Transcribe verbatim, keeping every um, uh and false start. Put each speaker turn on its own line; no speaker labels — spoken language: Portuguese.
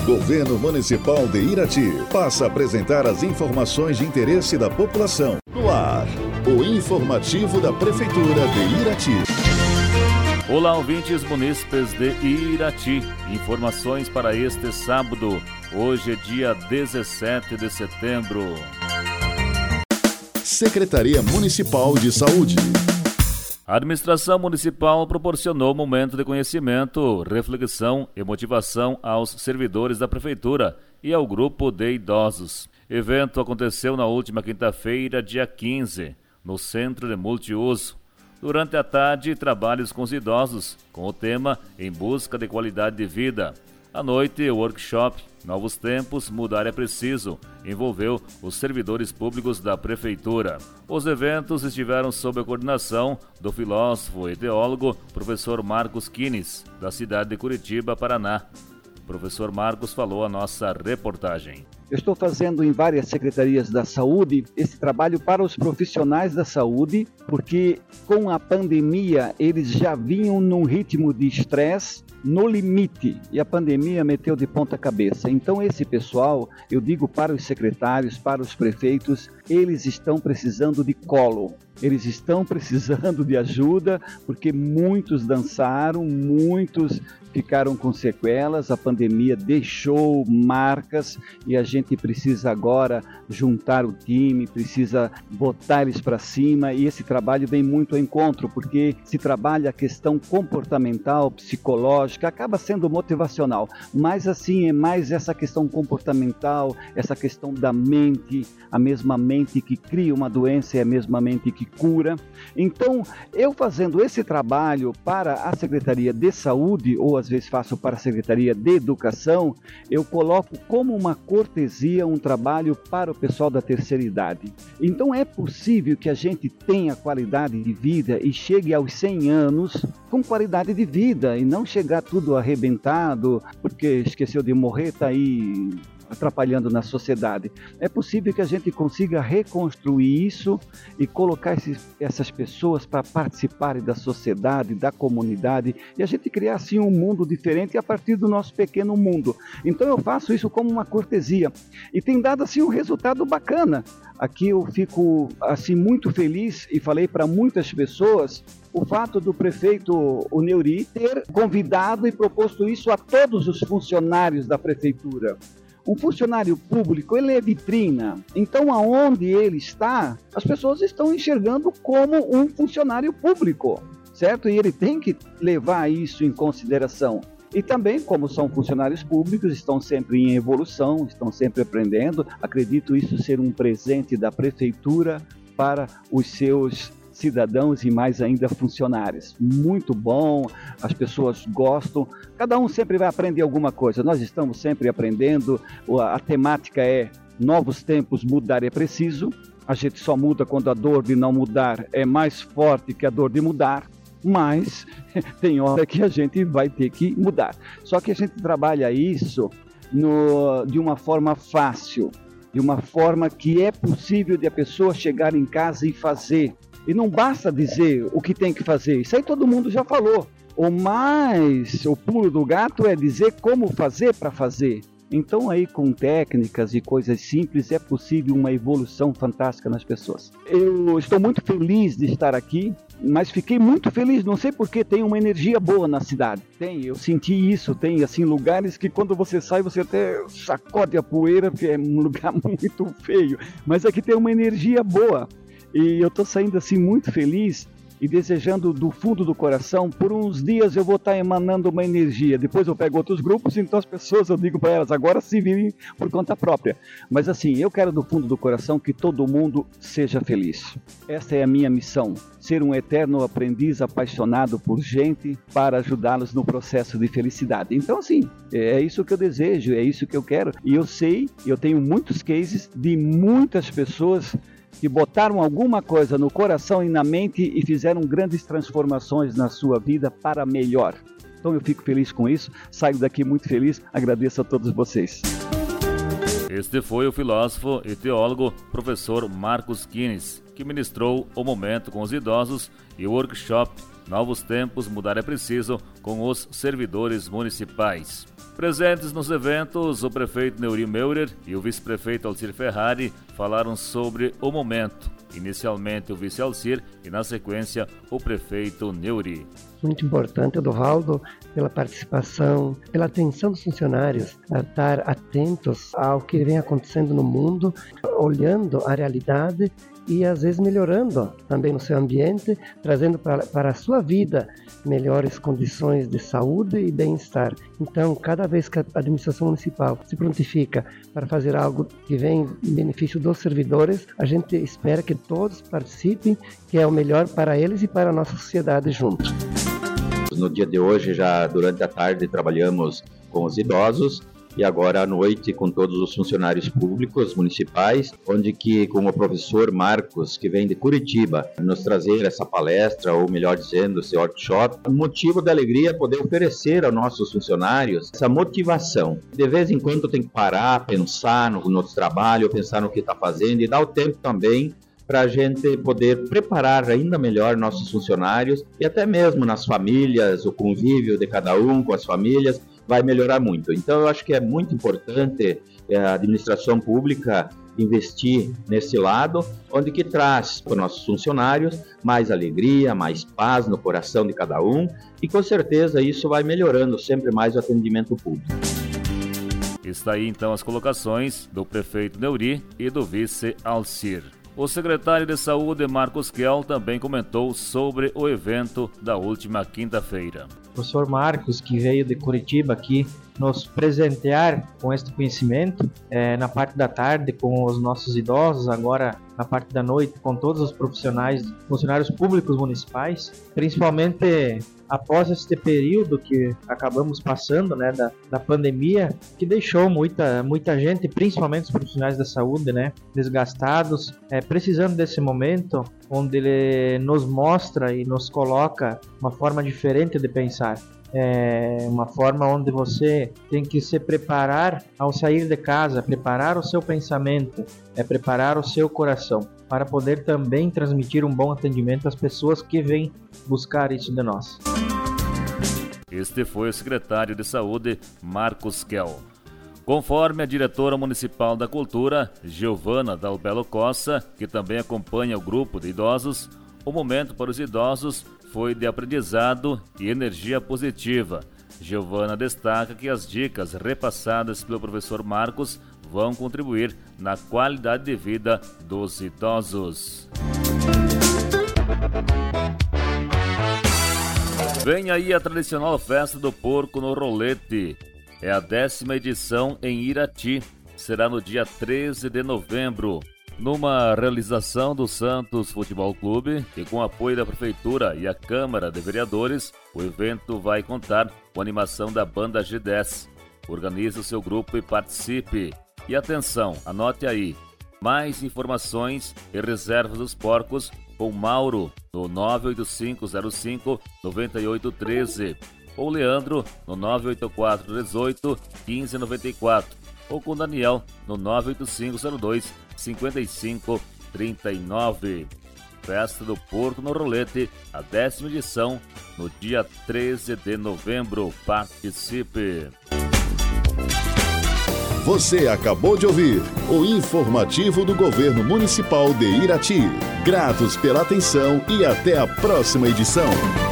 Governo Municipal de Irati passa a apresentar as informações de interesse da população. No ar, o informativo da Prefeitura de Irati.
Olá, ouvintes munícipes de Irati. Informações para este sábado. Hoje é dia dezessete de setembro.
Secretaria Municipal de Saúde.
A administração municipal proporcionou momento de conhecimento, reflexão e motivação aos servidores da prefeitura e ao grupo de idosos. Evento aconteceu na última quinta-feira, dia quinze, no Centro de Multiuso. Durante a tarde, trabalhos com os idosos, com o tema Em Busca de Qualidade de Vida. À noite, o workshop Novos Tempos, Mudar é Preciso, envolveu os servidores públicos da Prefeitura. Os eventos estiveram sob a coordenação do filósofo e teólogo professor Marcos Kines, da cidade de Curitiba, Paraná. O professor Marcos falou a nossa reportagem.
Eu estou fazendo em várias secretarias da saúde esse trabalho para os profissionais da saúde, porque com a pandemia eles já vinham num ritmo de estresse no limite e a pandemia meteu de ponta cabeça. Então esse pessoal, eu digo para os secretários, para os prefeitos, eles estão precisando de colo. Eles estão precisando de ajuda, porque muitos dançaram, muitos ficaram com sequelas, a pandemia deixou marcas e a gente precisa agora juntar o time, precisa botar eles para cima, e esse trabalho vem muito ao encontro, porque se trabalha a questão comportamental, psicológica, acaba sendo motivacional, mas assim é mais essa questão comportamental, essa questão da mente, a mesma mente que cria uma doença é a mesma mente que cura. Então, eu fazendo esse trabalho para a Secretaria de Saúde, ou às vezes faço para a Secretaria de Educação, eu coloco como uma cortesia um trabalho para o pessoal da terceira idade. Então, é possível que a gente tenha qualidade de vida e chegue aos cem anos com qualidade de vida e não chegar tudo arrebentado, porque esqueceu de morrer, está aí atrapalhando na sociedade. É possível que a gente consiga reconstruir isso e colocar esses, essas pessoas para participarem da sociedade, da comunidade, e a gente criar assim um mundo diferente a partir do nosso pequeno mundo. Então eu faço isso como uma cortesia e tem dado assim um resultado bacana. Aqui eu fico assim muito feliz e falei para muitas pessoas o fato do prefeito o Neuri ter convidado e proposto isso a todos os funcionários da prefeitura. Um funcionário público, ele é vitrina, então aonde ele está, as pessoas estão enxergando como um funcionário público, certo? E ele tem que levar isso em consideração. E também, como são funcionários públicos, estão sempre em evolução, estão sempre aprendendo. Acredito isso ser um presente da prefeitura para os seus cidadãos e mais ainda funcionários. Muito bom, as pessoas gostam, cada um sempre vai aprender alguma coisa, nós estamos sempre aprendendo, a, a temática é novos tempos, mudar é preciso, a gente só muda quando a dor de não mudar é mais forte que a dor de mudar, mas tem hora que a gente vai ter que mudar. Só que a gente trabalha isso no, de uma forma fácil, de uma forma que é possível de a pessoa chegar em casa e fazer. E não basta dizer o que tem que fazer, isso aí todo mundo já falou. O mais, o pulo do gato é dizer como fazer para fazer. Então aí com técnicas e coisas simples é possível uma evolução fantástica nas pessoas. Eu estou muito feliz de estar aqui, mas fiquei muito feliz, não sei porque tem uma energia boa na cidade. Tem, eu senti isso, tem assim lugares que quando você sai você até sacode a poeira, porque é um lugar muito feio, mas aqui tem uma energia boa. E eu estou saindo assim muito feliz e desejando do fundo do coração, por uns dias eu vou estar emanando uma energia, depois eu pego outros grupos, então as pessoas, eu digo para elas, agora se virem por conta própria. Mas assim, eu quero do fundo do coração que todo mundo seja feliz. Essa é a minha missão, ser um eterno aprendiz apaixonado por gente para ajudá-los no processo de felicidade. Então assim, é isso que eu desejo, é isso que eu quero. E eu sei, eu tenho muitos cases de muitas pessoas que botaram alguma coisa no coração e na mente e fizeram grandes transformações na sua vida para melhor. Então eu fico feliz com isso, saio daqui muito feliz, agradeço a todos vocês.
Este foi o filósofo e teólogo professor Marcos Kines, que ministrou o momento com os idosos e o workshop Novos tempos, mudar é preciso com os servidores municipais. Presentes nos eventos, o prefeito Neuri Meurer e o vice-prefeito Alcir Ferrari falaram sobre o momento. Inicialmente o vice Alcir e, na sequência, o prefeito Neuri.
Muito importante, Edovaldo, pela participação, pela atenção dos funcionários, a estar atentos ao que vem acontecendo no mundo, olhando a realidade e às vezes melhorando também no seu ambiente, trazendo para, para a sua vida melhores condições de saúde e bem-estar. Então, cada vez que a administração municipal se prontifica para fazer algo que vem em benefício dos servidores, a gente espera que todos participem, que é o melhor para eles e para a nossa sociedade junto.
No dia de hoje, já durante a tarde, trabalhamos com os idosos e agora à noite com todos os funcionários públicos municipais, onde que com o professor Marcos, que vem de Curitiba, nos trazer essa palestra, ou melhor dizendo, esse workshop, um motivo de alegria é poder oferecer aos nossos funcionários essa motivação. De vez em quando tem que parar, pensar no nosso trabalho, pensar no que está fazendo e dar o tempo também para a gente poder preparar ainda melhor nossos funcionários e até mesmo nas famílias, o convívio de cada um com as famílias vai melhorar muito. Então eu acho que é muito importante a administração pública investir nesse lado, onde que traz para os nossos funcionários mais alegria, mais paz no coração de cada um e com certeza isso vai melhorando sempre mais o atendimento público.
Está aí então as colocações do prefeito Neuri e do vice Alcir. O secretário de Saúde, Marcos Kell, também comentou sobre o evento da última quinta-feira.
O professor Marcos, que veio de Curitiba aqui nos presentear com este conhecimento, é, na parte da tarde com os nossos idosos, agora na parte da noite com todos os profissionais, funcionários públicos municipais, principalmente após este período que acabamos passando, né, da, da pandemia, que deixou muita, muita gente, principalmente os profissionais da saúde, né, desgastados, é, precisando desse momento onde ele nos mostra e nos coloca uma forma diferente de pensar. É uma forma onde você tem que se preparar ao sair de casa, preparar o seu pensamento, é preparar o seu coração, para poder também transmitir um bom atendimento às pessoas que vêm buscar isso de nós.
Este foi o secretário de Saúde, Marcos Kell. Conforme a diretora municipal da Cultura, Giovana Dalbelo Costa, que também acompanha o grupo de idosos, o momento para os idosos foi de aprendizado e energia positiva. Giovana destaca que as dicas repassadas pelo professor Marcos vão contribuir na qualidade de vida dos idosos. Vem aí a tradicional festa do porco no rolete. É a décima edição em Irati. Será no dia treze de novembro. Numa realização do Santos Futebol Clube e com apoio da Prefeitura e a Câmara de Vereadores, o evento vai contar com a animação da banda G dez. Organize o seu grupo e participe. E atenção, anote aí, mais informações e reservas dos porcos com Mauro no nove oito cinco zero cinco nove oito um três ou Leandro no nove oito quatro um oito um cinco nove quatro ou com Daniel no nove oito cinco zero dois cinco cinco três nove. Festa do Porco no Rolete, a décima edição, no dia treze de novembro. Participe!
Você acabou de ouvir o informativo do Governo Municipal de Irati. Gratos pela atenção e até a próxima edição.